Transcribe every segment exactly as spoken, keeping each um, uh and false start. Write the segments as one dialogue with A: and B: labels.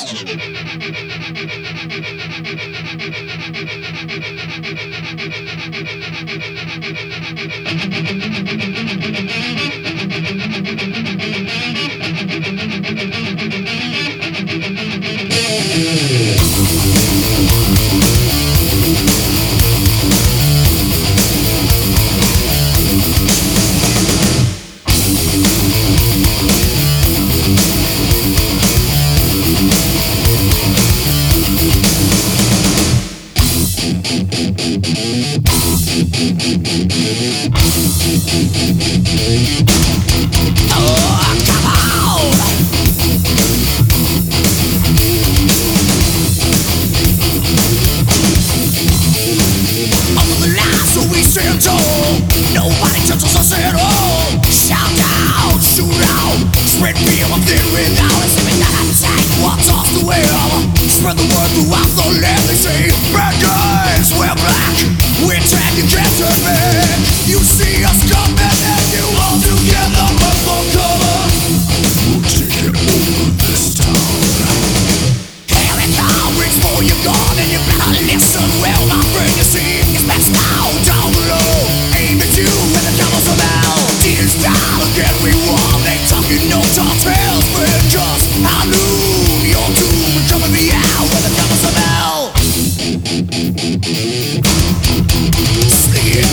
A: Nobody touches us at all. Shout out, shoot out, spread fear within without us. Even that attack, what's off the wheel? Spread the word throughout the land. They say, bad guys, we're black. We're trying to get to me. You see us coming and you all together but for cover. We'll take it over this town. Here it comes, reach for your gun and you better listen well, my friend. You see, it's best now, down below. Aim at you when the cameras are out. Tears down again, we won. They talking no tall tales, but just I knew your doom would come in me out when the cameras are out. Sleep.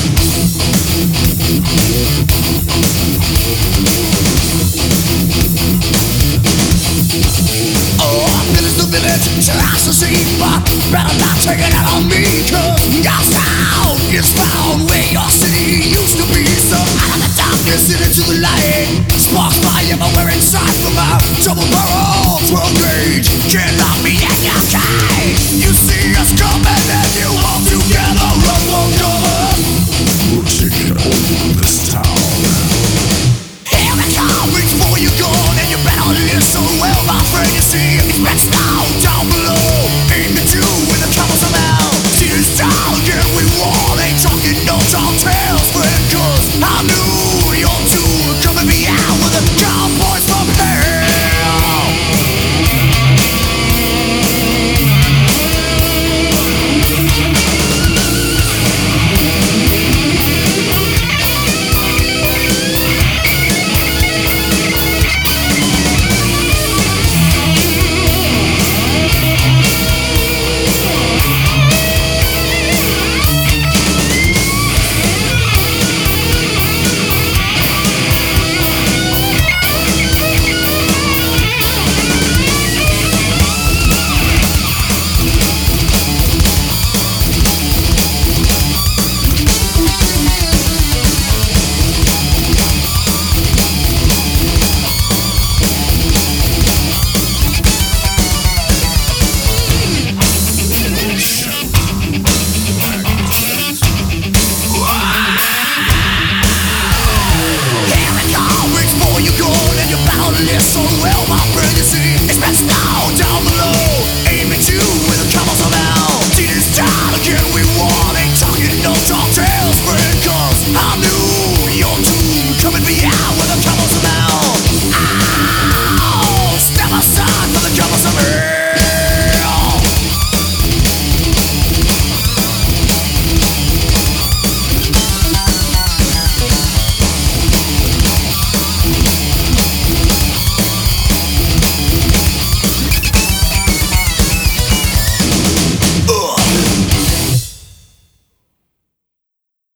A: Oh, village to village, shall I succeed? But better not take it out on me, cause God's town is found where your city used to be. So out of the darkness and into the light, sparks fly everywhere inside from my double barrel twelve gauge. Can't lock